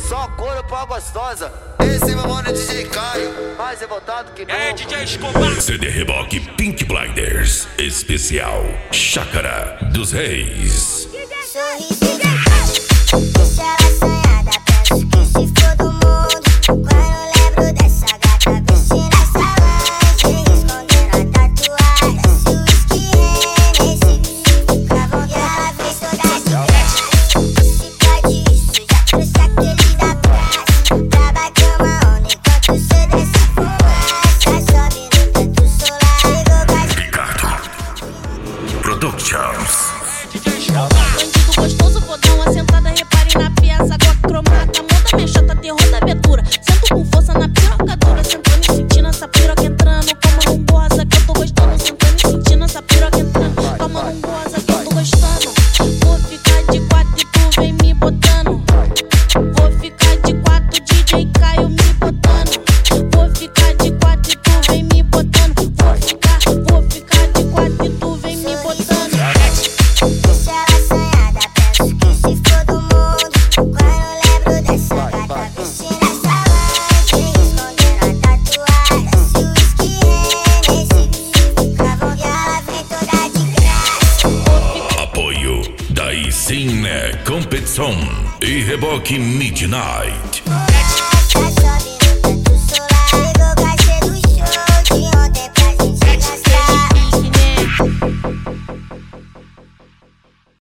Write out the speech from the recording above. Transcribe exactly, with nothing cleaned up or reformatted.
Só couro pra gostosa. Esse meu mano é D J Caio, mais revoltado que nunca. É D J Escobar. C D Reboque Pink Blinders, especial Chácara dos Reis. Sorriso deixa ela assanhada, penso que se for do mundo. Quando lembro dessa gata vestindo essa lingerie, escondendo a tatuagem, se o whisky Hennessy fica bom que ela fez toda de graça. Fica disso, já trouxe aquele da praça pra bater uma onda enquanto cê desce fumaça. Sobe no teto solar, chegou quase Ricardo Productions. Bandido gostoso, vou dar uma sentada, repare na peça. Glock cromata, monta minha chata, terror da abertura. Sento com força na piroca dura, sentando e sentindo essa piroca entrando. Toma não goza que eu tô gostando, sentando e sentindo essa piroca entrando. Toma não goza que eu tô gostando. Vou ficar de quatro e tu vem me botando. Vou ficar de quatro, D J Caio me botando. Vou ficar de quatro e tu vem me botando. Vou ficar, vou ficar de quatro e tu vem me botando. deixa ela assanhada, penso que se for do mundo. Quando lembro dessa gata vestindo essa lingerie, escondendo a tatuagem, se o whisky Hennessy fica bom que ela vem toda de graça. Apoio da Cine Competição e Reboque Midnight.